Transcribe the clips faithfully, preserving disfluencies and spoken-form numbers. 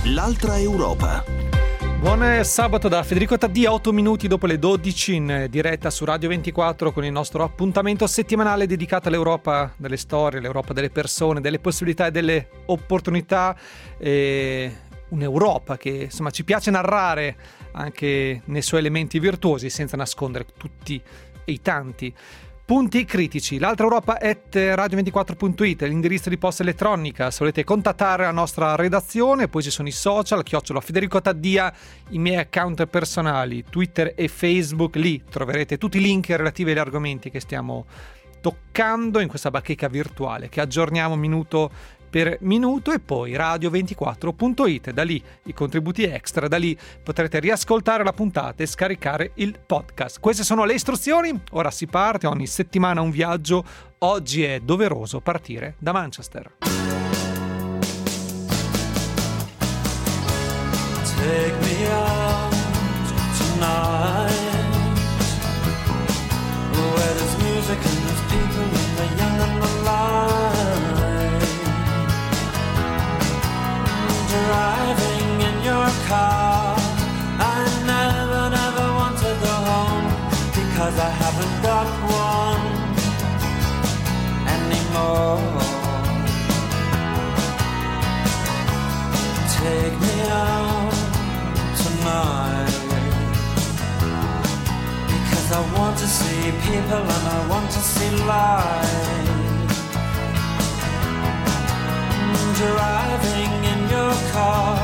L'altra Europa. Buon sabato da Federico Taddia, otto minuti dopo le dodici in diretta su Radio ventiquattro con il nostro appuntamento settimanale dedicato all'Europa delle storie, l'Europa delle persone, delle possibilità e delle opportunità. E un'Europa che insomma ci piace narrare anche nei suoi elementi virtuosi senza nascondere tutti i tanti punti critici. L'altra Europa at radio ventiquattro punto it, l'indirizzo di posta elettronica se volete contattare la nostra redazione. Poi ci sono i social, chiocciola Federico Taddia, i miei account personali Twitter e Facebook. Lì troverete tutti i link relativi agli argomenti che stiamo toccando in questa bacheca virtuale che aggiorniamo minuto per minuto. E poi radio ventiquattro punto it, da lì i contributi extra, da lì potrete riascoltare la puntata e scaricare il podcast. Queste sono le istruzioni, ora si parte, ogni settimana un viaggio. Oggi è doveroso partire da Manchester. Take me out tonight, where there's music and there's people and the young and the light. Driving in your car, I never, never want to go home, because I haven't got one anymore. Take me out tonight, because I want to see people and I want to see life. Driving in your car,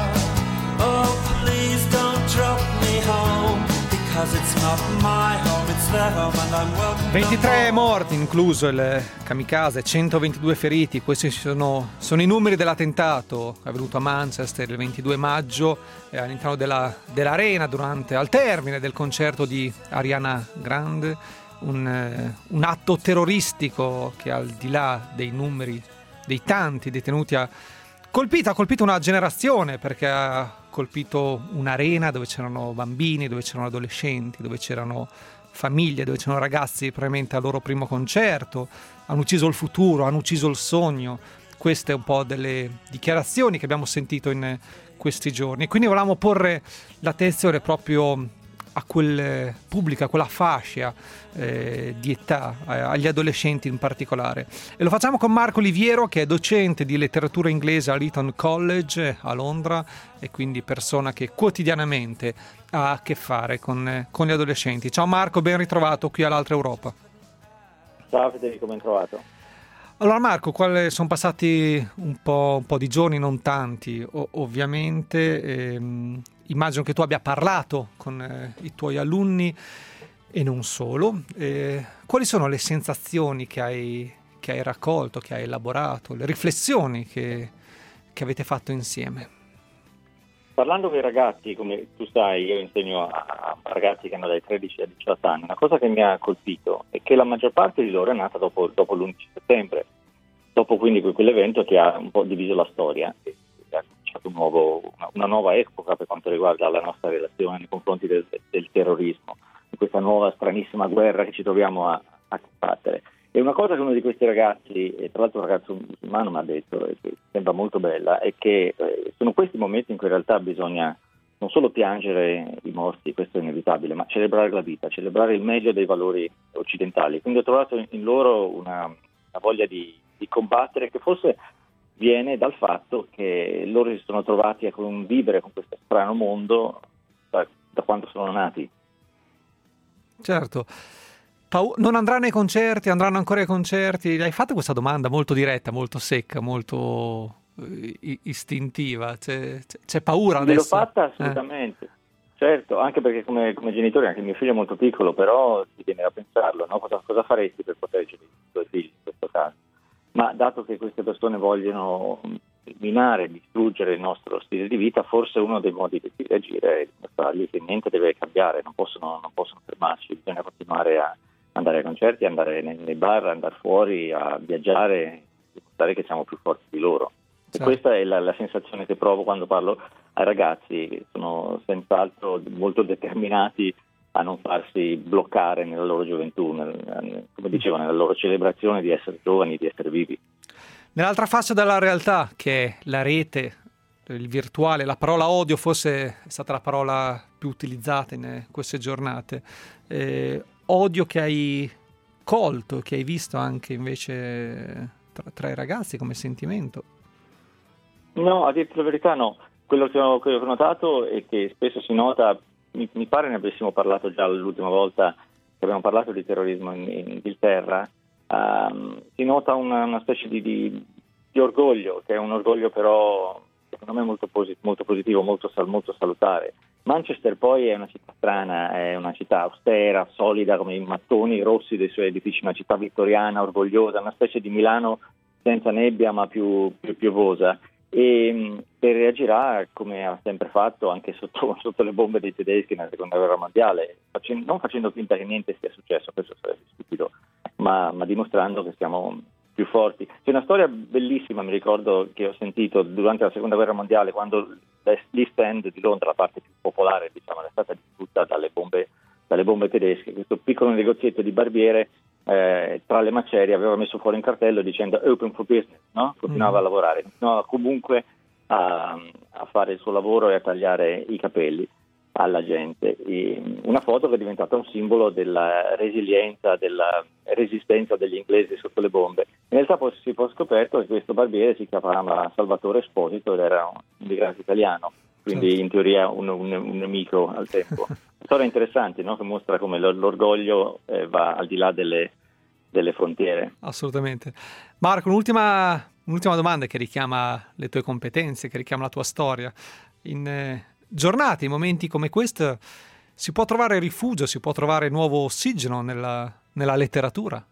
oh please don't drop me home, because it's not my home, it's their home and I'm welcome. ventitré morti, incluso il kamikaze, centoventidue feriti. Questi sono, sono i numeri dell'attentato avvenuto a Manchester il ventidue maggio eh, all'interno della, dell'arena durante al termine del concerto di Ariana Grande. Un, eh, un atto terroristico che, al di là dei numeri dei tanti detenuti, ha colpito, ha colpito una generazione, perché ha colpito un'arena dove c'erano bambini, dove c'erano adolescenti, dove c'erano famiglie, dove c'erano ragazzi probabilmente al loro primo concerto. Hanno ucciso il futuro, hanno ucciso il sogno. Queste un po' delle dichiarazioni che abbiamo sentito in questi giorni, quindi volevamo porre l'attenzione proprio a quel pubblico, a quella fascia eh, di età, eh, agli adolescenti in particolare. E lo facciamo con Marco Liviero, che è docente di letteratura inglese all'Eton College a Londra e quindi persona che quotidianamente ha a che fare con, eh, con gli adolescenti. Ciao Marco, ben ritrovato qui all'Altra Europa. Ciao Federico, ben trovato. Allora Marco, quali sono passati un po', un po' di giorni, non tanti o- ovviamente, ehm, immagino che tu abbia parlato con eh, i tuoi alunni e non solo. Eh, quali sono le sensazioni che hai, che hai raccolto, che hai elaborato, le riflessioni che, che avete fatto insieme? Parlando con i ragazzi, come tu sai, io insegno a ragazzi che hanno dai tredici ai diciotto anni. Una cosa che mi ha colpito è che la maggior parte di loro è nata dopo, dopo l'undici settembre, dopo quindi quell'evento che ha un po' diviso la storia e ha cominciato un nuovo, una, una nuova epoca per quanto riguarda la nostra relazione nei confronti del, del terrorismo, di questa nuova stranissima guerra che ci troviamo a, a combattere. E una cosa che uno di questi ragazzi, e tra l'altro un ragazzo musulmano mi ha detto, e che sembra molto bella, è che eh, sono questi momenti in cui in realtà bisogna non solo piangere i morti, questo è inevitabile, ma celebrare la vita, celebrare il meglio dei valori occidentali. Quindi ho trovato in, in loro una, una voglia di, di combattere che forse viene dal fatto che loro si sono trovati a convivere con questo strano mondo da, da quando sono nati. Certo. Pau- non andranno ai concerti, andranno ancora ai concerti? Hai fatto questa domanda molto diretta, molto secca, molto eh, istintiva. C'è, c'è paura adesso? L'ho fatta assolutamente, eh. Certo, anche perché come, come genitore, anche mio figlio è molto piccolo, però ti viene a pensarlo, no? Cosa, cosa faresti per proteggere i tuoi figli in questo caso? Ma dato che queste persone vogliono minare, distruggere il nostro stile di vita, forse uno dei modi di reagire è dimostrargli che niente deve cambiare, non possono, non possono fermarci, bisogna continuare a andare ai concerti, andare nei, nei bar, andare fuori, a viaggiare, dimostrare che siamo più forti di loro. Certo. E questa è la, la sensazione che provo quando parlo ai ragazzi, che sono senz'altro molto determinati a non farsi bloccare nella loro gioventù, nel, come dicevo, nella loro celebrazione di essere giovani, di essere vivi. Nell'altra faccia della realtà, che è la rete il virtuale, la parola odio forse è stata la parola più utilizzata in queste giornate. Eh, odio che hai colto, che hai visto anche invece tra, tra i ragazzi come sentimento. No, a dirti la verità no. Quello che ho, quello che ho notato è che spesso si nota, mi, mi pare ne avessimo parlato già l'ultima volta che abbiamo parlato di terrorismo in, in Inghilterra, um, si nota una, una specie di, di, di orgoglio, che è un orgoglio però secondo me molto, posit- molto positivo, molto, sal- molto salutare. Manchester poi è una città strana, è una città austera, solida come i mattoni rossi dei suoi edifici, una città vittoriana, orgogliosa, una specie di Milano senza nebbia ma più, più piovosa. E, e reagirà come ha sempre fatto anche sotto, sotto le bombe dei tedeschi nella seconda guerra mondiale, facendo, non facendo finta che niente sia successo, questo sarebbe stupido, ma, ma dimostrando che siamo più forti. C'è una storia bellissima, mi ricordo, che ho sentito durante la seconda guerra mondiale, quando l'East End di Londra, la parte più popolare, diciamo, è stata distrutta dalle bombe, dalle bombe tedesche. Questo piccolo negozietto di barbiere Eh, tra le macerie aveva messo fuori un cartello dicendo open for business, no? Continuava mm. a lavorare, continuava comunque a, a fare il suo lavoro e a tagliare i capelli alla gente. E una foto che è diventata un simbolo della resilienza, della resistenza degli inglesi sotto le bombe. In realtà poi si è poi scoperto che questo barbiere si chiamava Salvatore Esposito ed era un immigrato italiano, quindi certo. In teoria un, un, un nemico al tempo. Storia interessante, no? Che mostra come l'orgoglio eh, va al di là delle, delle frontiere. Assolutamente. Marco, un'ultima, un'ultima domanda che richiama le tue competenze, che richiama la tua storia. In eh, giornate, in momenti come questo, si può trovare rifugio, si può trovare nuovo ossigeno nella, nella letteratura?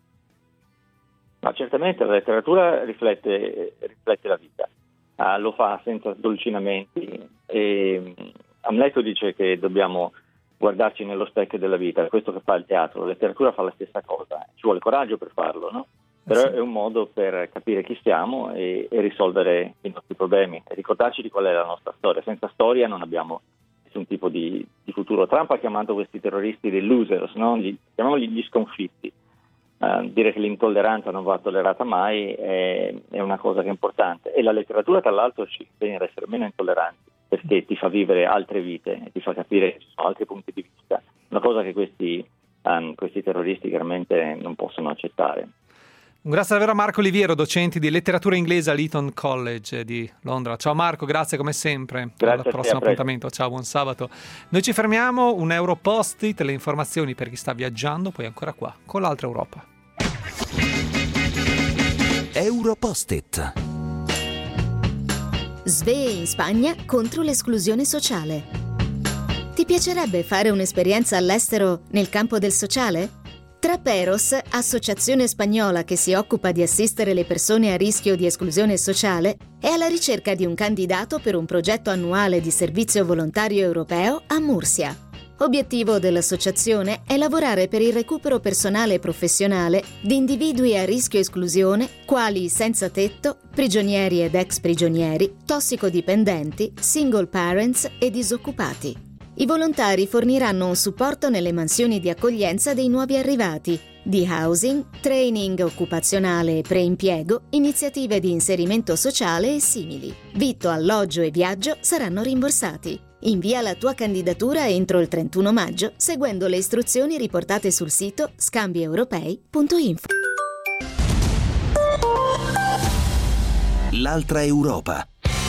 Ma certamente la letteratura riflette, riflette la vita, uh, lo fa senza sdolcinamenti. E Amleto dice che dobbiamo guardarci nello specchio della vita, è questo che fa il teatro. La letteratura fa la stessa cosa, ci vuole coraggio per farlo, no? Però eh sì. È un modo per capire chi siamo e, e risolvere i nostri problemi e ricordarci di qual è la nostra storia. Senza storia non abbiamo nessun tipo di, di futuro. Trump ha chiamato questi terroristi dei losers, no? Gli, chiamiamoli gli sconfitti. Uh, dire che l'intolleranza non va tollerata mai è, è una cosa che è importante, e la letteratura tra l'altro ci insegna ad essere meno intolleranti, perché ti fa vivere altre vite e ti fa capire che ci sono altri punti di vista, una cosa che questi, um, questi terroristi chiaramente non possono accettare. Un grazie davvero a Marco Oliviero, docente di letteratura inglese all'Eton College di Londra. Ciao Marco, grazie come sempre. Grazie. Al prossimo appuntamento. Ciao, buon sabato. Noi ci fermiamo, un Euro Post-it, le informazioni per chi sta viaggiando, poi ancora qua con l'altra Europa. Euro Post-it. Svee in Spagna contro l'esclusione sociale. Ti piacerebbe fare un'esperienza all'estero nel campo del sociale? Traperos, associazione spagnola che si occupa di assistere le persone a rischio di esclusione sociale, è alla ricerca di un candidato per un progetto annuale di servizio volontario europeo a Murcia. Obiettivo dell'associazione è lavorare per il recupero personale e professionale di individui a rischio esclusione quali senza tetto, prigionieri ed ex prigionieri, tossicodipendenti, single parents e disoccupati. I volontari forniranno un supporto nelle mansioni di accoglienza dei nuovi arrivati, di housing, training occupazionale e preimpiego, iniziative di inserimento sociale e simili. Vitto, alloggio e viaggio saranno rimborsati. Invia la tua candidatura entro il trentuno maggio seguendo le istruzioni riportate sul sito scambieuropei punto info. L'altra Europa.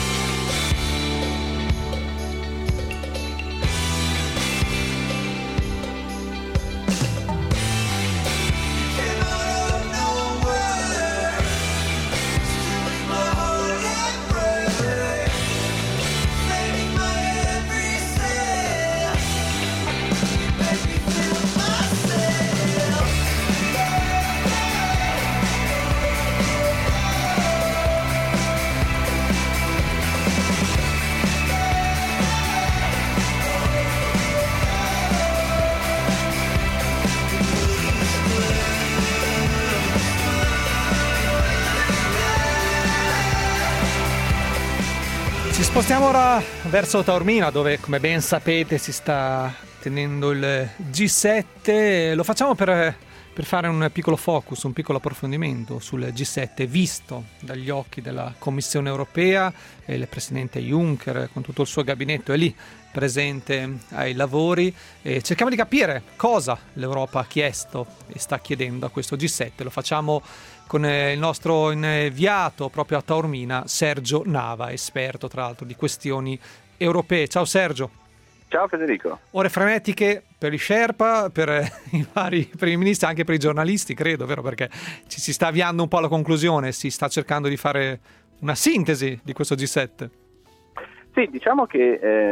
Ci spostiamo ora verso Taormina, dove, come ben sapete, si sta tenendo il G sette. Lo facciamo per per fare un piccolo focus, un piccolo approfondimento sul G sette visto dagli occhi della Commissione europea, e il presidente Juncker con tutto il suo gabinetto è lì presente ai lavori, e cerchiamo di capire cosa l'Europa ha chiesto e sta chiedendo a questo G sette. Lo facciamo con il nostro inviato proprio a Taormina, Sergio Nava, esperto tra l'altro di questioni europee. Ciao Sergio. Ciao Federico. Ore frenetiche per i Sherpa, per i vari primi ministri, anche per i giornalisti, credo, vero? Perché ci si sta avviando un po' alla conclusione, si sta cercando di fare una sintesi di questo G sette. Sì, diciamo che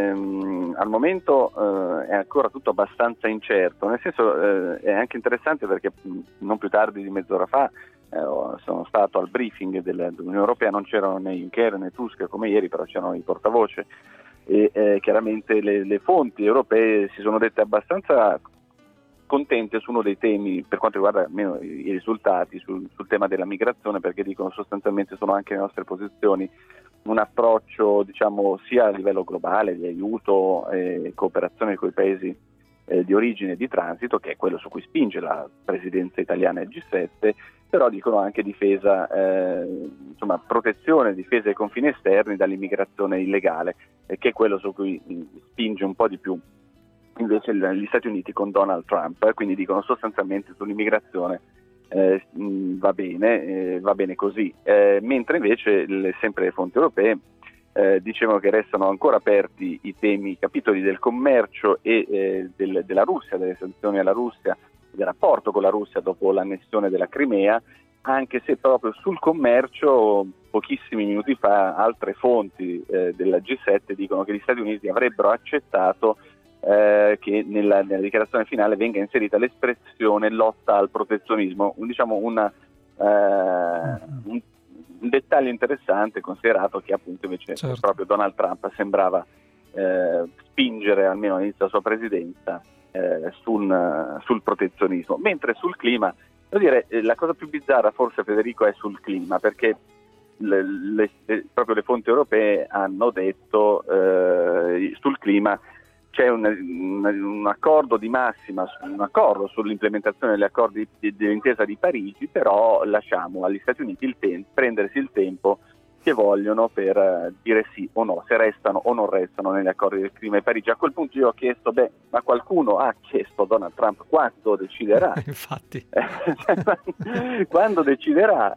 ehm, al momento eh, è ancora tutto abbastanza incerto, nel senso eh, è anche interessante perché mh, non più tardi di mezz'ora fa eh, sono stato al briefing del, dell'Unione Europea, non c'erano né Juncker né Tusk come ieri, però c'erano i portavoce e eh, chiaramente le, le fonti europee si sono dette abbastanza contente su uno dei temi per quanto riguarda almeno i, i risultati sul, sul tema della migrazione, perché dicono sostanzialmente sono anche le nostre posizioni un approccio diciamo sia a livello globale di aiuto e cooperazione con i paesi eh, di origine e di transito, che è quello su cui spinge la presidenza italiana del G sette, però dicono anche difesa, eh, insomma protezione, difesa dei confini esterni dall'immigrazione illegale, eh, che è quello su cui spinge un po' di più invece gli Stati Uniti con Donald Trump, eh, quindi dicono sostanzialmente sull'immigrazione Eh, va bene, eh, va bene così, eh, mentre invece le, sempre le fonti europee eh, dicevano che restano ancora aperti i temi, i capitoli del commercio e eh, del, della Russia, delle sanzioni alla Russia, del rapporto con la Russia dopo l'annessione della Crimea, anche se proprio sul commercio pochissimi minuti fa altre fonti eh, della G sette dicono che gli Stati Uniti avrebbero accettato Eh, che nella, nella dichiarazione finale venga inserita l'espressione lotta al protezionismo, un, diciamo una, eh, un, un dettaglio interessante considerato che appunto invece certo. proprio Donald Trump sembrava eh, spingere almeno all'inizio della sua presidenza eh, sul, sul protezionismo, mentre sul clima, devo dire, la cosa più bizzarra forse Federico è sul clima, perché le, le, le, proprio le fonti europee hanno detto eh, sul clima c'è un, un, un accordo di massima, un accordo sull'implementazione degli accordi di, dell'intesa di Parigi, però lasciamo agli Stati Uniti il tempo, prendersi il tempo che vogliono per uh, dire sì o no, se restano o non restano negli accordi del clima di Parigi. A quel punto io ho chiesto, beh, ma qualcuno ha chiesto a Donald Trump quando deciderà? Infatti. Quando deciderà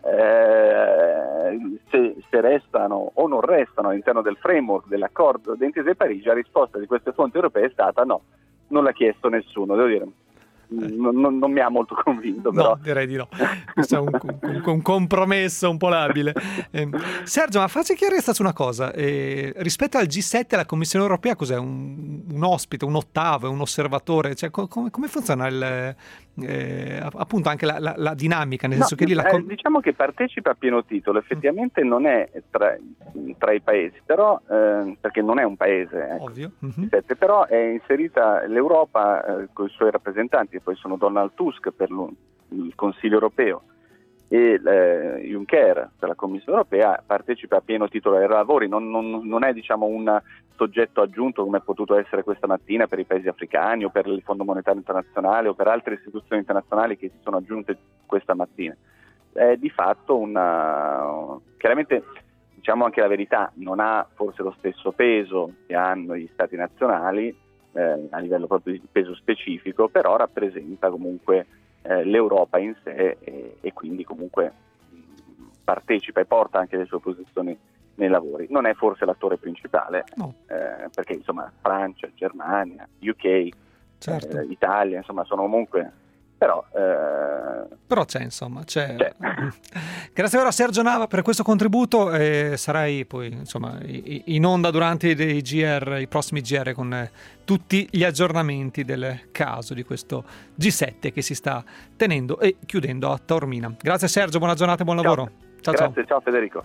eh, se, se restano o non restano all'interno del framework dell'accordo d'intesa di Parigi? La risposta di queste fonti europee è stata no, non l'ha chiesto nessuno, devo dire. Non, non, non mi ha molto convinto, però. No, direi di no. Questo è un, un, un compromesso un po' labile. Eh, Sergio, ma facci chiarezza su una cosa. Eh, rispetto al G sette, la Commissione Europea cos'è? Un, un ospite, un ottavo, un osservatore? Cioè, co- come, come funziona il, eh, appunto anche la, la, la dinamica? Nel no, senso che lì la com- eh, diciamo che partecipa a pieno titolo. Effettivamente mm. non è tra, tra i paesi, però eh, perché non è un paese, ecco, ovvio. Mm-hmm. sette, però è inserita l'Europa eh, con i suoi rappresentanti. Poi sono Donald Tusk per il Consiglio europeo e eh, Juncker per la Commissione europea, partecipa a pieno titolo ai lavori, non, non, non è diciamo un soggetto aggiunto come è potuto essere questa mattina per i paesi africani o per il Fondo Monetario Internazionale o per altre istituzioni internazionali che si sono aggiunte questa mattina. È di fatto una, chiaramente diciamo anche la verità, non ha forse lo stesso peso che hanno gli stati nazionali, Eh, a livello proprio di peso specifico, però rappresenta comunque eh, l'Europa in sé e, e quindi comunque mh, partecipa e porta anche le sue posizioni nei lavori. Non è forse l'attore principale, no. eh, perché insomma Francia, Germania, U K, certo. eh, Italia, insomma sono comunque però eh... però c'è insomma c'è, c'è. Grazie ora a Sergio Nava per questo contributo, e sarai poi insomma in onda durante i G R, i prossimi G R, con eh, tutti gli aggiornamenti del caso di questo G sette che si sta tenendo e chiudendo a Taormina. Grazie Sergio, buona giornata e buon ciao. lavoro. Ciao. Grazie, ciao ciao Federico.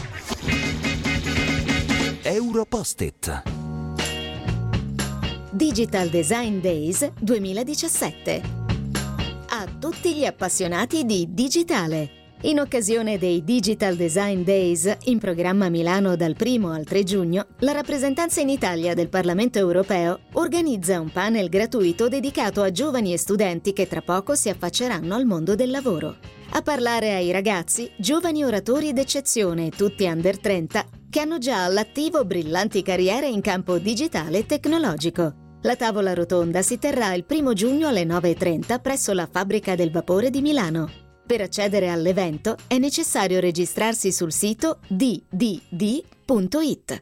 Europost-it Digital Design Days duemiladiciassette. A tutti gli appassionati di digitale. In occasione dei Digital Design Days, in programma a Milano dal primo al tre giugno, la rappresentanza in Italia del Parlamento europeo organizza un panel gratuito dedicato a giovani e studenti che tra poco si affacceranno al mondo del lavoro. A parlare ai ragazzi, giovani oratori d'eccezione, tutti under trenta, che hanno già all'attivo brillanti carriere in campo digitale e tecnologico. La tavola rotonda si terrà il primo giugno alle nove e trenta presso la Fabbrica del Vapore di Milano. Per accedere all'evento è necessario registrarsi sul sito d d d punto i t.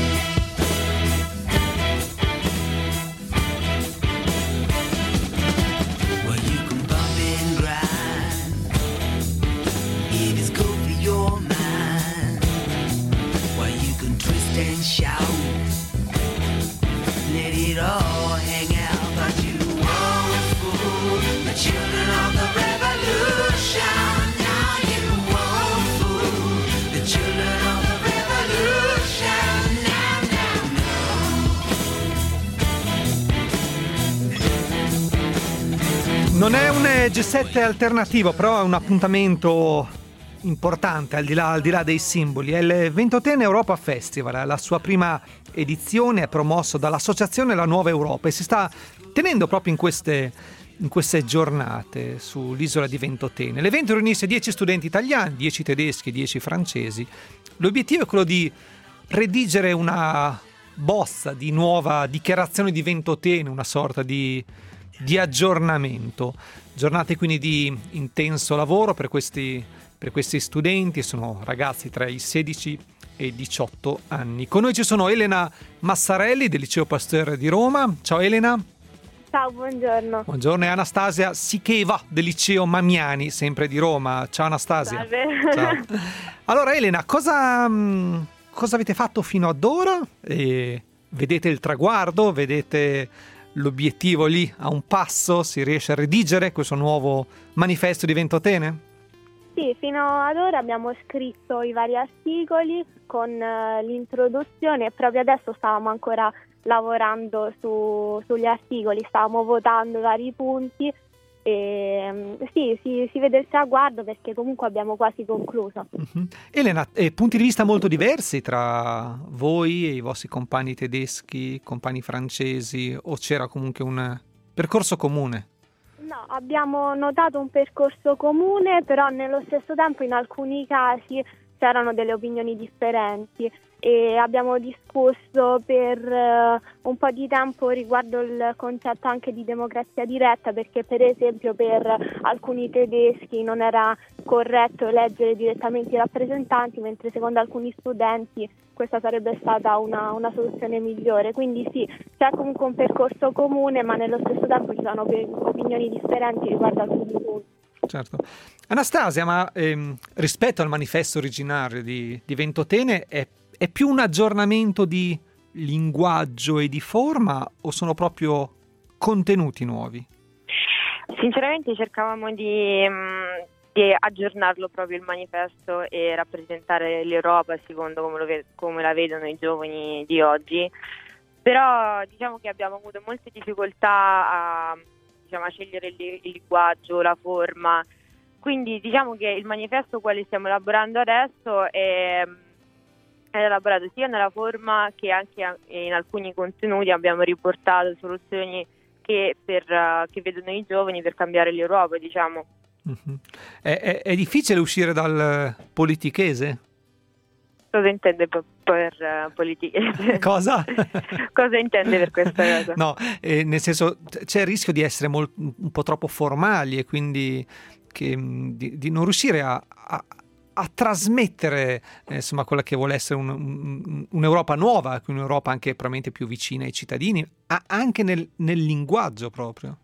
Non è un G sette alternativo, però è un appuntamento importante al di là, al di là dei simboli. È il Ventotene Europa Festival, la sua prima edizione è promosso dall'associazione La Nuova Europa e si sta tenendo proprio in queste, in queste giornate sull'isola di Ventotene. L'evento riunisce dieci studenti italiani, dieci tedeschi, dieci francesi. L'obiettivo è quello di redigere una bozza di nuova dichiarazione di Ventotene, una sorta di di aggiornamento. Giornate quindi di intenso lavoro per questi, per questi studenti, sono ragazzi tra i sedici e i diciotto anni. Con noi ci sono Elena Massarelli del Liceo Pasteur di Roma. Ciao Elena. Ciao, buongiorno. Buongiorno, e Anastasia Sicheva del Liceo Mamiani, sempre di Roma. Ciao Anastasia. Salve. Ciao. Allora Elena, cosa, cosa avete fatto fino ad ora? E vedete il traguardo? Vedete l'obiettivo lì a un passo? Si riesce a redigere questo nuovo manifesto di Ventotene? Sì, fino ad ora abbiamo scritto i vari articoli con uh, l'introduzione e proprio adesso stavamo ancora lavorando su, sugli articoli, stavamo votando i vari punti e um, sì, si, si vede il traguardo perché comunque abbiamo quasi concluso. Uh-huh. Elena, eh, punti di vista molto diversi tra voi e i vostri compagni tedeschi, compagni francesi, o c'era comunque un percorso comune? No, abbiamo notato un percorso comune, però nello stesso tempo in alcuni casi c'erano delle opinioni differenti e abbiamo discusso per uh, un po' di tempo riguardo il concetto anche di democrazia diretta, perché per esempio per alcuni tedeschi non era corretto eleggere direttamente i rappresentanti, mentre secondo alcuni studenti questa sarebbe stata una, una soluzione migliore. Quindi sì, c'è comunque un percorso comune, ma nello stesso tempo ci sono pe- opinioni differenti riguardo alcuni punti. Certo. Anastasia, ma ehm, rispetto al manifesto originario di, di Ventotene è, è più un aggiornamento di linguaggio e di forma o sono proprio contenuti nuovi? Sinceramente cercavamo di, di aggiornarlo proprio il manifesto e rappresentare l'Europa secondo come, lo ve- come la vedono i giovani di oggi, però diciamo che abbiamo avuto molte difficoltà a diciamo a scegliere il, il linguaggio, la forma, quindi diciamo che il manifesto quale stiamo elaborando adesso è, è elaborato sia nella forma che anche in alcuni contenuti abbiamo riportato soluzioni che, per, uh, che vedono i giovani per cambiare l'Europa, diciamo. Uh-huh. È, è, è difficile uscire dal politichese? Cosa intende per, per uh, politichese? Cosa? Cosa intende per questa cosa? No, eh, nel senso c'è il rischio di essere molt, un po' troppo formali e quindi che, di, di non riuscire a, a, a trasmettere eh, insomma quella che vuole essere un, un, un'Europa nuova, un'Europa anche probabilmente più vicina ai cittadini, a, anche nel, nel linguaggio proprio.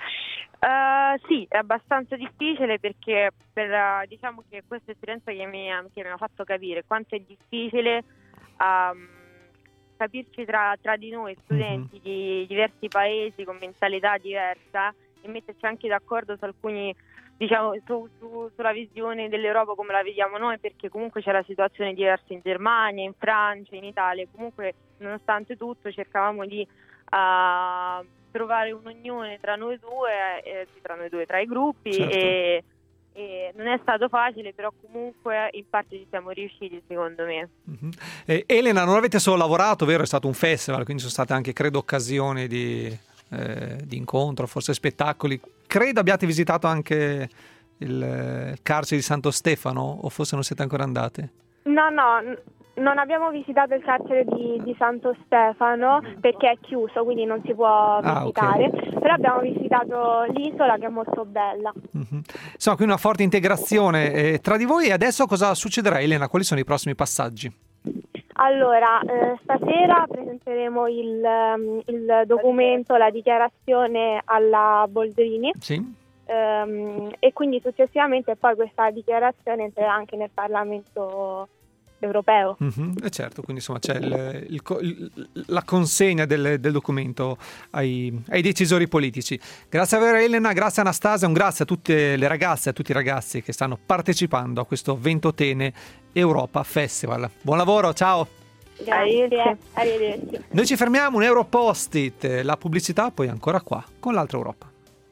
Uh, sì, è abbastanza difficile perché per, uh, diciamo che questa esperienza che mi, ha, che mi ha fatto capire quanto è difficile um, capirci tra, tra di noi studenti mm-hmm. di diversi paesi con mentalità diversa e metterci anche d'accordo su alcuni, diciamo, su, su, sulla visione dell'Europa come la vediamo noi, perché comunque c'è la situazione diversa in Germania, in Francia, in Italia. Comunque nonostante tutto cercavamo di uh, trovare un'unione tra noi due, eh, tra noi due, tra i gruppi, certo. e, E non è stato facile, però comunque in parte ci siamo riusciti, secondo me. Mm-hmm. Eh, Elena, non avete solo lavorato, vero? È stato un festival, quindi sono state anche, credo, occasioni di, eh, di incontro, forse spettacoli. Credo abbiate visitato anche il, il carcere di Santo Stefano, o forse non siete ancora andate? No, no, n- non abbiamo visitato il carcere di, di Santo Stefano perché è chiuso, quindi non si può visitare, ah, okay. Però abbiamo visitato l'isola, che è molto bella. Mm-hmm. Insomma, quindi una forte integrazione eh, tra di voi. E adesso cosa succederà, Elena? Quali sono i prossimi passaggi? Allora, eh, stasera presenteremo il, um, il documento, la dichiarazione alla Boldrini. Sì. Um, e quindi successivamente poi questa dichiarazione entrerà anche nel Parlamento europeo. Mm-hmm. E certo, quindi insomma c'è il, il, il, la consegna del, del documento ai, ai decisori politici. Grazie a voi, Elena, grazie Anastasia, un grazie a tutte le ragazze e a tutti i ragazzi che stanno partecipando a questo Ventotene Europa Festival. Buon lavoro, ciao! Grazie, arrivederci. Noi ci fermiamo, un Euro Post-it, la pubblicità poi ancora qua con l'altra Europa.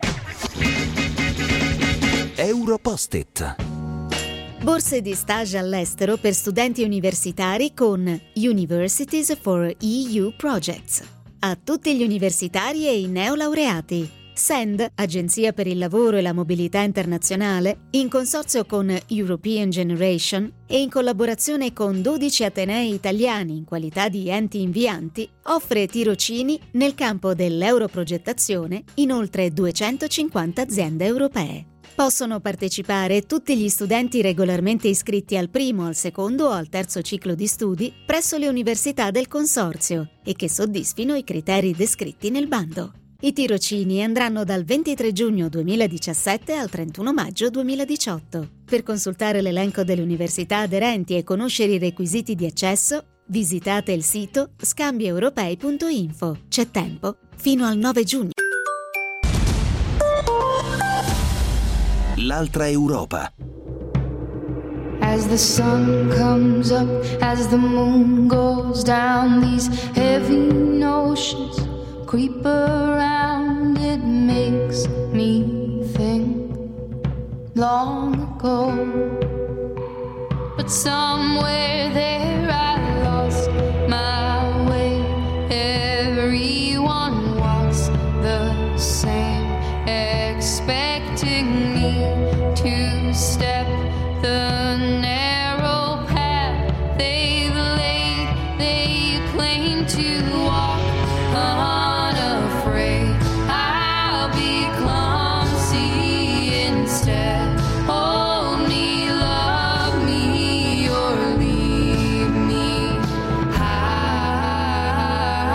Euro Post-it. Borse di stage all'estero per studenti universitari con Universities for E U Projects. A tutti gli universitari e i neolaureati. S E N D, Agenzia per il Lavoro e la Mobilità Internazionale, in consorzio con European Generation e in collaborazione con dodici atenei italiani in qualità di enti invianti, offre tirocini nel campo dell'europrogettazione in oltre duecentocinquanta aziende europee. Possono partecipare tutti gli studenti regolarmente iscritti al primo, al secondo o al terzo ciclo di studi presso le università del consorzio e che soddisfino i criteri descritti nel bando. I tirocini andranno dal ventitré giugno duemiladiciassette al trentuno maggio duemiladiciotto. Per consultare l'elenco delle università aderenti e conoscere i requisiti di accesso, visitate il sito scambieeuropei punto info. C'è tempo fino al nove giugno. L'altra Europa. As the sun comes up, as the moon goes down, these heavy notions creep around. It makes me think long ago, but somewhere there I lost my way. Everyone walks the same, expecting me to step the narrow path they've laid. They claim to walk unafraid. I'll be clumsy instead. Hold me, love me, or leave me high.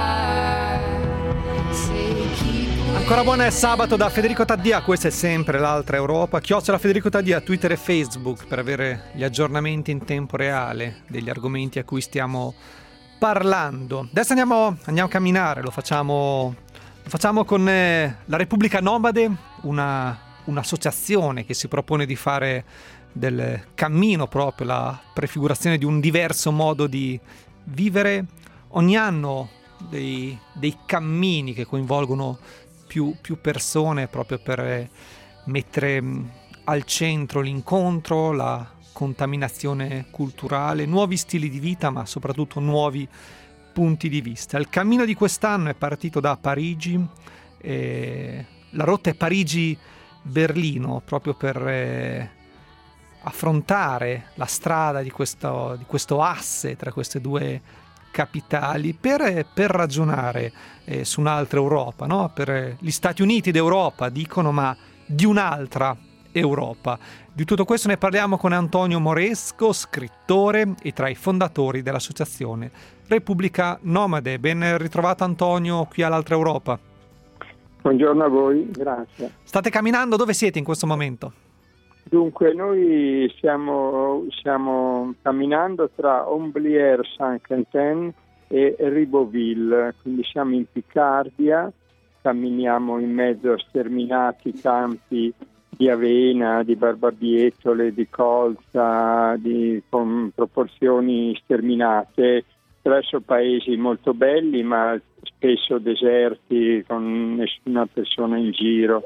Say keep. Ancora buona è sabato da Federico Taddia, questa è sempre l'altra Europa. Chiocciola Federico Taddia, Twitter e Facebook per avere gli aggiornamenti in tempo reale degli argomenti a cui stiamo parlando. Adesso andiamo, andiamo a camminare, lo facciamo, lo facciamo con eh, la Repubblica Nomade, una, un'associazione che si propone di fare del cammino proprio, la prefigurazione di un diverso modo di vivere. Ogni anno dei, dei cammini che coinvolgono Più, più persone, proprio per mettere al centro l'incontro, la contaminazione culturale, nuovi stili di vita, ma soprattutto nuovi punti di vista. Il cammino di quest'anno è partito da Parigi, eh, la rotta è Parigi-Berlino, proprio per eh, affrontare la strada di questo, di questo asse tra queste due capitali, per, per ragionare eh, su un'altra Europa, no? Per gli Stati Uniti d'Europa dicono, ma di un'altra Europa. Di tutto questo ne parliamo con Antonio Moresco, scrittore e tra i fondatori dell'associazione Repubblica Nomade. Ben ritrovato Antonio qui all'altra Europa. Buongiorno a voi, grazie. State camminando, dove siete in questo momento? Dunque, noi stiamo, stiamo camminando tra Omblières-Saint-Quentin e Ribeauville, quindi siamo in Piccardia, camminiamo in mezzo a sterminati campi di avena, di barbabietole, di colza, di, con proporzioni sterminate, attraverso paesi molto belli ma spesso deserti, con nessuna persona in giro.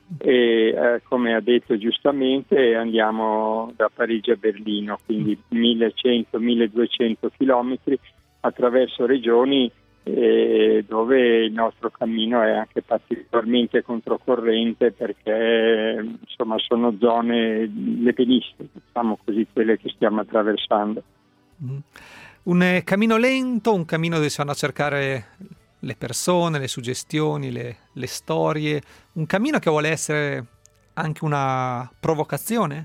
e eh, come ha detto giustamente andiamo da Parigi a Berlino, quindi millecento milleduecento chilometri attraverso regioni eh, dove il nostro cammino è anche particolarmente controcorrente, perché insomma sono zone, le peniste, diciamo così, quelle che stiamo attraversando. Mm. Un eh, cammino lento, un cammino dove si vanno a cercare le persone, le suggestioni, le, le storie, un cammino che vuole essere anche una provocazione?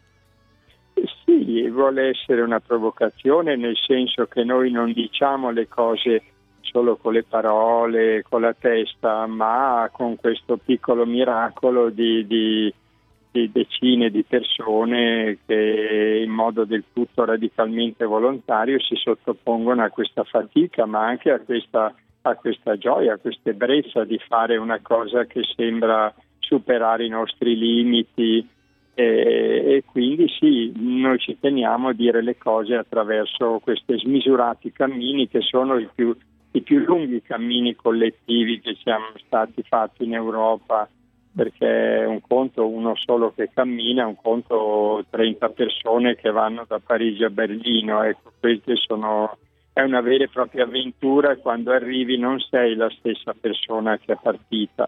Sì, vuole essere una provocazione, nel senso che noi non diciamo le cose solo con le parole, con la testa, ma con questo piccolo miracolo di, di, di decine di persone che in modo del tutto radicalmente volontario si sottopongono a questa fatica, ma anche a questa, a questa gioia, a questa ebbrezza di fare una cosa che sembra superare i nostri limiti. E, e quindi sì, noi ci teniamo a dire le cose attraverso questi smisurati cammini che sono i più, i più lunghi cammini collettivi che siamo stati fatti in Europa, perché un conto uno solo che cammina, un conto trenta persone che vanno da Parigi a Berlino. Ecco, queste sono, è una vera e propria avventura, e quando arrivi non sei la stessa persona che è partita.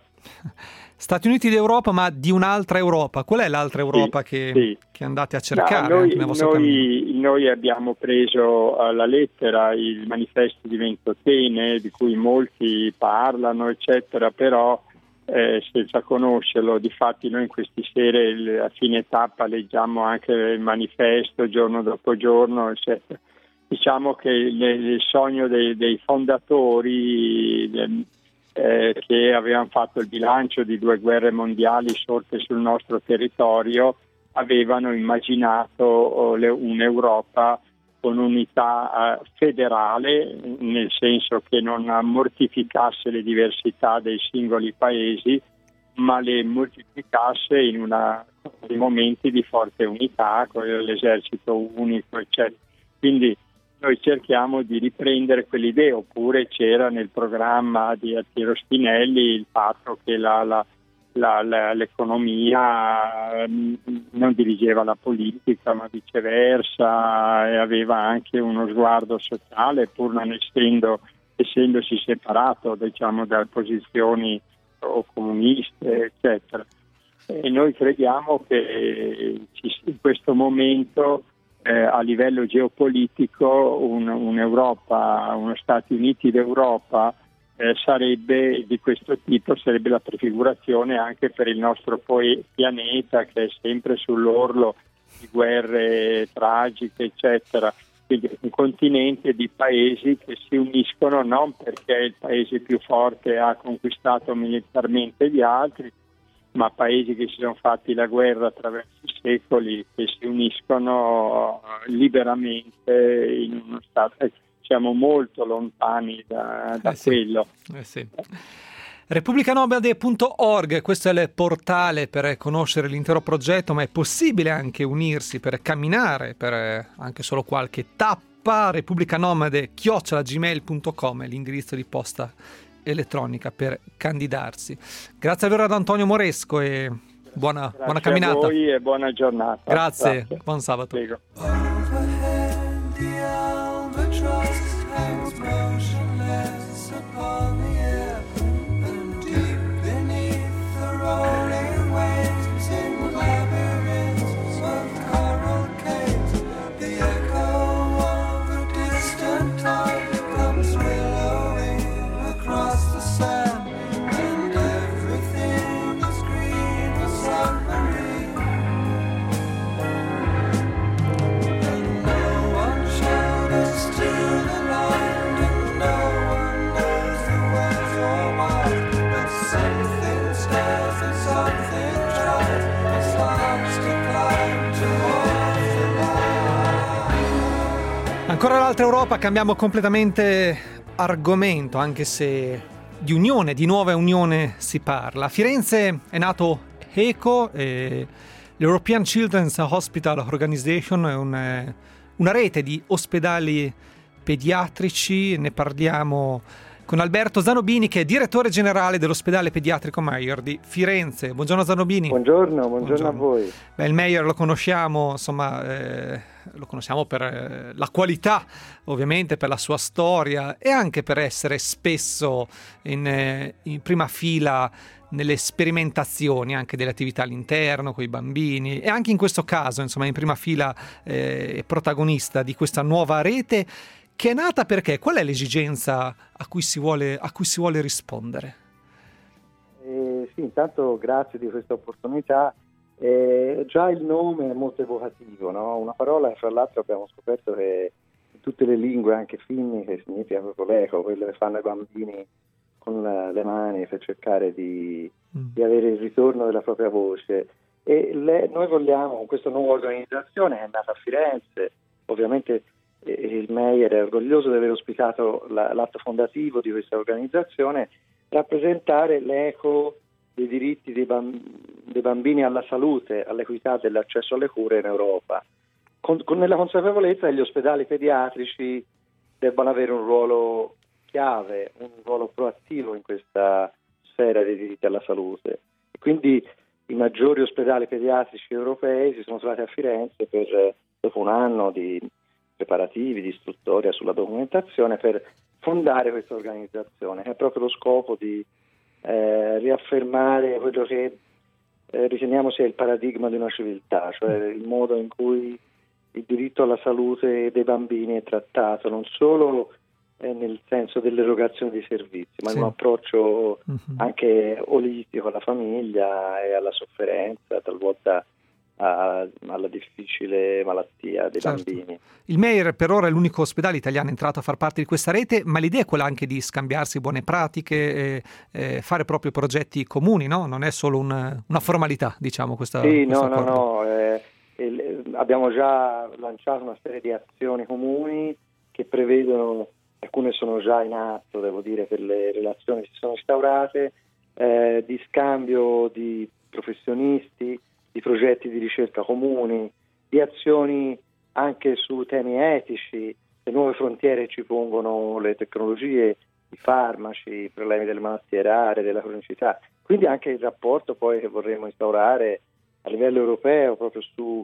Stati Uniti d'Europa, ma di un'altra Europa. Qual è l'altra Europa sì, che, sì. che andate a cercare? No, noi, noi, noi abbiamo preso alla lettera il manifesto di Ventotene, di cui molti parlano, eccetera, però eh, senza conoscerlo. Difatti noi in queste sere a fine tappa leggiamo anche il manifesto giorno dopo giorno, eccetera. Diciamo che il, il sogno dei, dei fondatori del, Eh, che avevano fatto il bilancio di due guerre mondiali sorte sul nostro territorio, avevano immaginato oh, le, un'Europa con unità eh, federale, nel senso che non mortificasse le diversità dei singoli paesi, ma le moltiplicasse in una, in momenti di forte unità, con l'esercito unico, eccetera. Quindi noi cerchiamo di riprendere quell'idea, oppure c'era nel programma di Altiero Spinelli il fatto che la, la, la, la, l'economia non dirigeva la politica, ma viceversa, e aveva anche uno sguardo sociale, pur non essendo, essendosi separato, diciamo, dalle posizioni o comuniste, eccetera. E noi crediamo che in questo momento Eh, a livello geopolitico un, un'Europa, uno Stati Uniti d'Europa eh, sarebbe di questo tipo, sarebbe la prefigurazione anche per il nostro poi pianeta, che è sempre sull'orlo di guerre tragiche, eccetera. Quindi un continente di paesi che si uniscono non perché il paese più forte ha conquistato militarmente gli altri, ma paesi che si sono fatti la guerra attraverso i secoli, che si uniscono liberamente in uno Stato. Siamo molto lontani da, da eh sì. quello. Eh sì. Repubblicanomade punto org, questo è il portale per conoscere l'intero progetto, ma è possibile anche unirsi per camminare, per anche solo qualche tappa. Repubblicanomade chiocciola gmail punto com è l'indirizzo di posta elettronica per candidarsi. Grazie allora ad Antonio Moresco e buona, buona camminata. Grazie a voi e buona giornata. Grazie, Grazie. Buon sabato. Prego. Ancora l'altra Europa, cambiamo completamente argomento, anche se di unione, di nuova unione si parla. A Firenze è nato ECHO, eh, l'European Children's Hospital Organization, è un, una rete di ospedali pediatrici. Ne parliamo con Alberto Zanobini, che è direttore generale dell'ospedale pediatrico Meyer di Firenze. Buongiorno Zanobini. Buongiorno, buongiorno, buongiorno. a voi. Beh, il Meyer lo conosciamo, insomma, eh, lo conosciamo per eh, la qualità, ovviamente, per la sua storia e anche per essere spesso in, eh, in prima fila nelle sperimentazioni anche delle attività all'interno con i bambini, e anche in questo caso, insomma, in prima fila eh, protagonista di questa nuova rete che è nata perché? Qual è l'esigenza a cui si vuole, a cui si vuole rispondere? Eh, sì, intanto grazie di questa opportunità. Eh, già il nome è molto evocativo, no? Una parola che fra l'altro abbiamo scoperto che in tutte le lingue, anche finni, che significa proprio l'eco, quello che fanno i bambini con la, le mani per cercare di, mm. di avere il ritorno della propria voce. E le, noi vogliamo, con questa nuova organizzazione che è nata a Firenze, ovviamente il Meyer è orgoglioso di aver ospitato la, l'atto fondativo di questa organizzazione, rappresentare l'eco dei diritti dei, bamb- dei bambini alla salute, all'equità dell'accesso alle cure in Europa, con, con nella consapevolezza che gli ospedali pediatrici debbano avere un ruolo chiave, un ruolo proattivo in questa sfera dei diritti alla salute. E quindi i maggiori ospedali pediatrici europei si sono trovati a Firenze per, dopo un anno di preparativi, di istruttoria sulla documentazione, per fondare questa organizzazione. È proprio lo scopo di eh, riaffermare quello che eh, riteniamo sia il paradigma di una civiltà, cioè il modo in cui il diritto alla salute dei bambini è trattato, non solo eh, nel senso dell'erogazione di servizi, ma sì. in un approccio uh-huh. anche olistico alla famiglia e alla sofferenza, talvolta A, alla difficile malattia dei certo. bambini. Il Meyer per ora è l'unico ospedale italiano entrato a far parte di questa rete, ma l'idea è quella anche di scambiarsi buone pratiche e, e fare proprio progetti comuni, no? Non è solo un, una formalità, diciamo, questa Sì, no, no, no. Eh, eh, abbiamo già lanciato una serie di azioni comuni che prevedono, alcune sono già in atto, devo dire, per le relazioni che si sono instaurate, eh, di scambio di professionisti, di progetti di ricerca comuni, di azioni anche su temi etici. Le nuove frontiere ci pongono le tecnologie, i farmaci, i problemi delle malattie rare, della cronicità. Quindi anche il rapporto poi che vorremmo instaurare a livello europeo proprio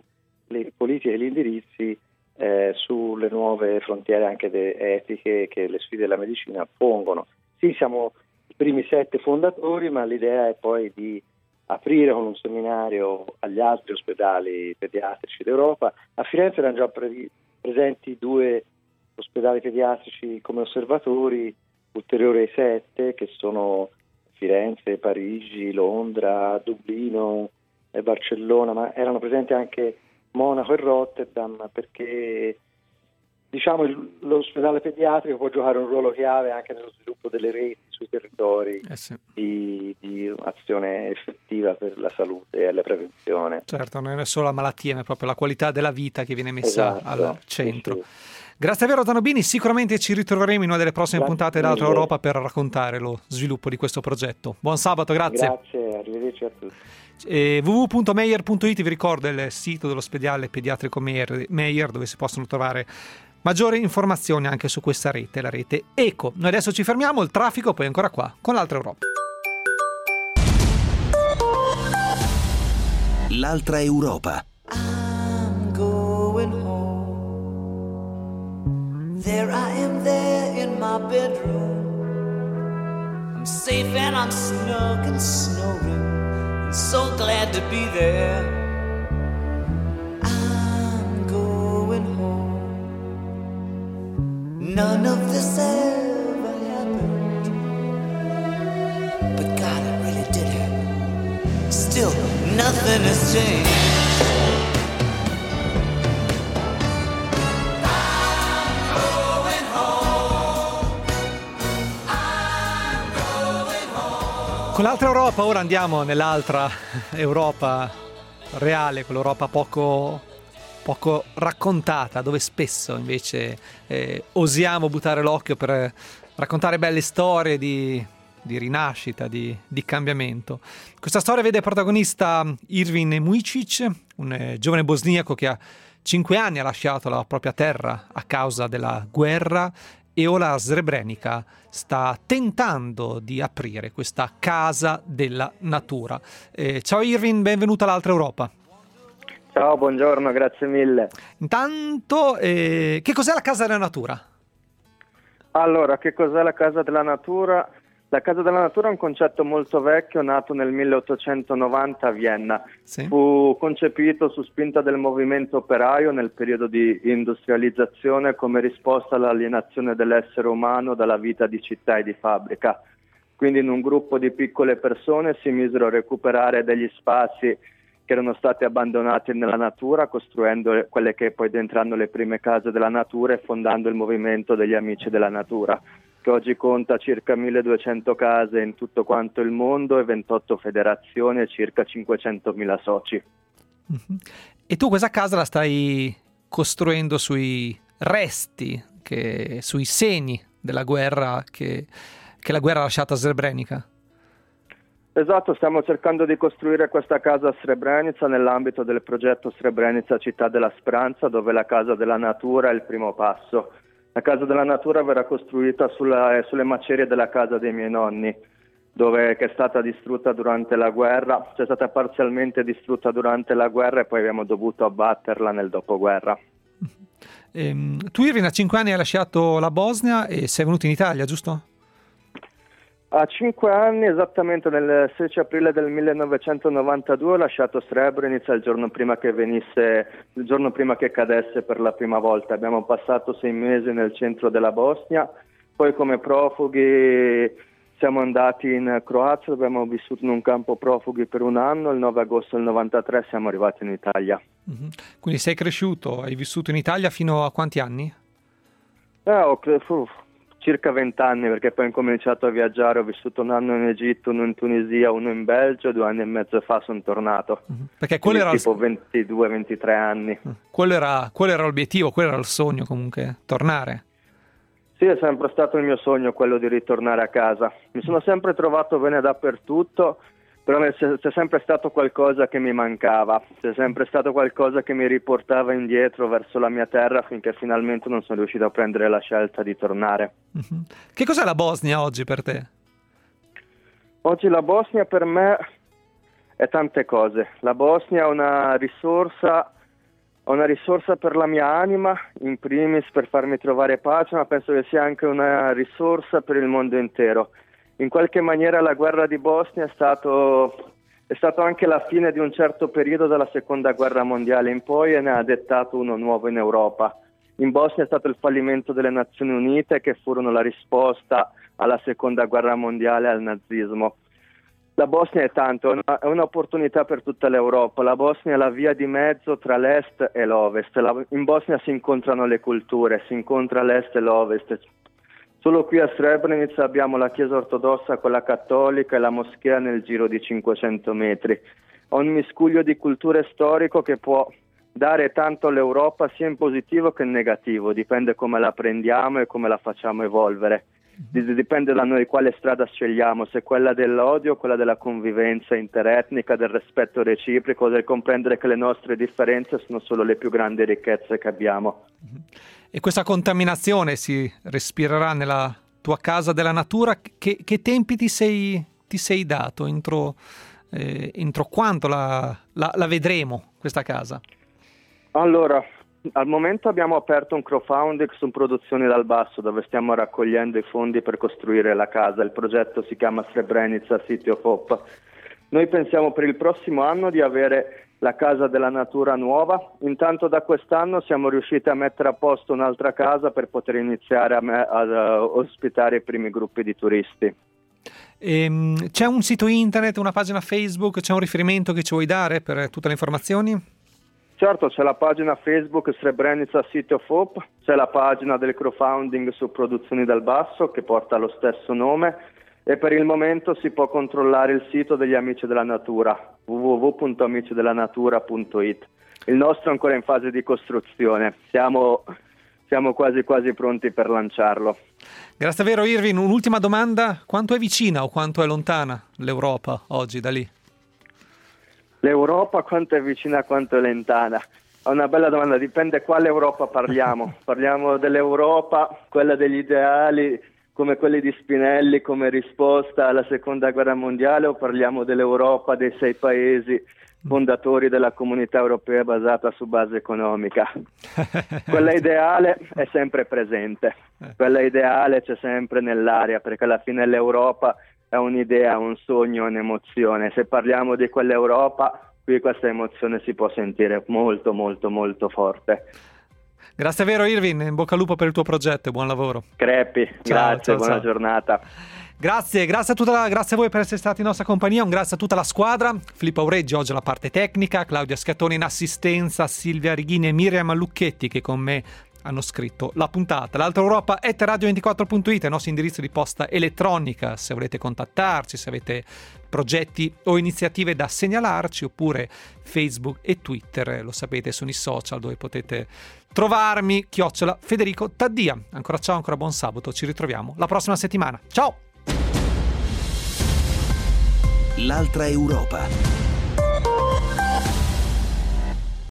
sulle politiche e gli indirizzi eh, sulle nuove frontiere anche de- etiche che le sfide della medicina pongono. Sì, siamo i primi sette fondatori, ma l'idea è poi di aprire con un seminario agli altri ospedali pediatrici d'Europa. A Firenze erano già pre- presenti due ospedali pediatrici come osservatori, ulteriori ai sette, che sono Firenze, Parigi, Londra, Dublino e Barcellona, ma erano presenti anche Monaco e Rotterdam, perché diciamo il, l'ospedale pediatrico può giocare un ruolo chiave anche nello sviluppo delle reti sui territori eh sì. di, di azione effettiva per la salute e la prevenzione. Certo, non è solo la malattia, ma è proprio la qualità della vita che viene messa esatto. al centro. Sì, sì. Grazie davvero Zanobini, sicuramente ci ritroveremo in una delle prossime grazie puntate d'Altra Europa per raccontare lo sviluppo di questo progetto. Buon sabato, grazie. Grazie, arrivederci a tutti. Eh, w w w punto meyer punto i t vi ricordo è il sito dell'ospedale pediatrico Meyer, Meyer dove si possono trovare maggiori informazioni anche su questa rete, la rete ECO. Noi adesso ci fermiamo, il traffico poi ancora qua con l'Altra Europa. L'Altra Europa. I'm going home. There I am there in my bedroom. I'm safe and I'm snug and snoring. I'm so glad to be there. I'm going home. None of this ever happened, but God, it really did happen. Still, nothing has changed. Con l'Altra Europa ora andiamo nell'altra Europa reale, quell'Europa poco, poco raccontata, dove spesso invece eh, osiamo buttare l'occhio per raccontare belle storie di, di rinascita, di, di cambiamento. Questa storia vede protagonista Irvin Mujicic, un eh, giovane bosniaco che ha cinque anni ha lasciato la propria terra a causa della guerra e ora Srebrenica sta tentando di aprire questa casa della natura. Eh, ciao Irvin, benvenuto all'Altra Europa. Ciao, buongiorno, grazie mille. Intanto, eh, che cos'è la Casa della Natura? Allora, che cos'è la Casa della Natura? La Casa della Natura è un concetto molto vecchio, nato nel milleottocentonovanta a Vienna. Sì. Fu concepito su spinta del movimento operaio nel periodo di industrializzazione come risposta all'alienazione dell'essere umano dalla vita di città e di fabbrica. Quindi in un gruppo di piccole persone si misero a recuperare degli spazi che erano stati abbandonati nella natura, costruendo quelle che poi diventeranno le prime case della natura e fondando il movimento degli Amici della Natura, che oggi conta circa milleduecento case in tutto quanto il mondo e ventotto federazioni e circa cinquecentomila soci. Mm-hmm. E tu questa casa la stai costruendo sui resti, che, sui segni della guerra che, che la guerra ha lasciato a Srebrenica? Esatto, stiamo cercando di costruire questa casa a Srebrenica nell'ambito del progetto Srebrenica Città della Speranza, dove la Casa della Natura è il primo passo. La Casa della Natura verrà costruita sulla, sulle macerie della casa dei miei nonni, dove che è stata distrutta durante la guerra, cioè è stata parzialmente distrutta durante la guerra e poi abbiamo dovuto abbatterla nel dopoguerra. Ehm, tu Irvin a cinque anni hai lasciato la Bosnia e sei venuto in Italia, giusto? A cinque anni, esattamente nel sedici aprile del millenovecentonovantadue, ho lasciato Srebrenica il giorno prima che venisse, il giorno prima che cadesse per la prima volta. Abbiamo passato sei mesi nel centro della Bosnia, poi come profughi siamo andati in Croazia, abbiamo vissuto in un campo profughi per un anno, il nove agosto del novantatré siamo arrivati in Italia. Mm-hmm. Quindi sei cresciuto, hai vissuto in Italia fino a quanti anni? Eh, ho cre- circa vent'anni, perché poi ho incominciato a viaggiare, ho vissuto un anno in Egitto, uno in Tunisia, uno in Belgio, due anni e mezzo fa sono tornato. Uh-huh. Perché quello era tipo il... ventidue ventitré anni. Uh-huh. Quello era, quello era l'obiettivo, quello era il sogno comunque, tornare. Sì, è sempre stato il mio sogno quello di ritornare a casa. Mi sono sempre trovato bene dappertutto, però c'è, c'è sempre stato qualcosa che mi mancava, c'è sempre stato qualcosa che mi riportava indietro verso la mia terra finché finalmente non sono riuscito a prendere la scelta di tornare. Uh-huh. Che cos'è la Bosnia oggi per te? Oggi la Bosnia per me è tante cose. La Bosnia è una risorsa, una risorsa per la mia anima, in primis per farmi trovare pace, ma penso che sia anche una risorsa per il mondo intero. In qualche maniera la guerra di Bosnia è stato, è stato anche la fine di un certo periodo dalla seconda guerra mondiale in poi e ne ha dettato uno nuovo in Europa. In Bosnia è stato il fallimento delle Nazioni Unite che furono la risposta alla seconda guerra mondiale e al nazismo. La Bosnia è tanto, è, una, è un'opportunità per tutta l'Europa. La Bosnia è la via di mezzo tra l'est e l'ovest. La, in Bosnia si incontrano le culture, si incontra l'est e l'ovest. Solo qui a Srebrenica abbiamo la chiesa ortodossa, quella cattolica e la moschea nel giro di cinquecento metri. È un miscuglio di culture storico che può dare tanto all'Europa sia in positivo che in negativo, dipende come la prendiamo e come la facciamo evolvere. Dipende da noi quale strada scegliamo, se quella dell'odio, quella della convivenza interetnica, del rispetto reciproco, del comprendere che le nostre differenze sono solo le più grandi ricchezze che abbiamo. E questa contaminazione si respirerà nella tua casa della natura? Che, che tempi ti sei, ti sei dato? Entro, eh, entro quanto la, la, la vedremo questa casa? Allora, al momento abbiamo aperto un crowdfunding su Produzioni dal Basso, dove stiamo raccogliendo i fondi per costruire la casa. Il progetto si chiama Srebrenica City of Hope. Noi pensiamo per il prossimo anno di avere la casa della natura nuova. Intanto da quest'anno siamo riusciti a mettere a posto un'altra casa per poter iniziare a, me- a uh, ospitare i primi gruppi di turisti. Ehm, c'è un sito internet, una pagina Facebook, c'è un riferimento che ci vuoi dare per tutte le informazioni? Certo, c'è la pagina Facebook Srebrenica City of Hope, c'è la pagina del crowdfunding su Produzioni dal Basso che porta lo stesso nome e per il momento si può controllare il sito degli Amici della Natura, w w w punto amici della natura punto i t. Il nostro è ancora in fase di costruzione, siamo, siamo quasi quasi pronti per lanciarlo. Grazie davvero Irvin, un'ultima domanda, quanto è vicina o quanto è lontana l'Europa oggi da lì? L'Europa quanto è vicina, quanto è lontana. È una bella domanda, dipende quale Europa parliamo. Parliamo dell'Europa, quella degli ideali, come quelli di Spinelli, come risposta alla seconda guerra mondiale, o parliamo dell'Europa dei sei paesi fondatori della comunità europea basata su base economica? Quella ideale è sempre presente, quella ideale c'è sempre nell'aria, perché alla fine l'Europa è un'idea, un sogno, un'emozione. Se parliamo di quell'Europa, qui questa emozione si può sentire molto molto molto forte. Grazie vero Irvin, in bocca al lupo per il tuo progetto e buon lavoro. Crepi, ciao, grazie, ciao, buona ciao. giornata. Grazie, grazie a, tutta la, grazie a voi per essere stati in nostra compagnia, un grazie a tutta la squadra, Filippo Aureggi oggi alla parte tecnica, Claudia Scattoni in assistenza, Silvia Righini e Miriam Lucchetti che con me hanno scritto la puntata. L'Altra Europa è radio ventiquattro punto it, è il nostro indirizzo di posta elettronica, se volete contattarci, se avete progetti o iniziative da segnalarci, oppure Facebook e Twitter, lo sapete, sono i social dove potete trovarmi, chiocciola Federico Taddia. Ancora ciao, ancora buon sabato, ci ritroviamo la prossima settimana. Ciao! L'Altra Europa.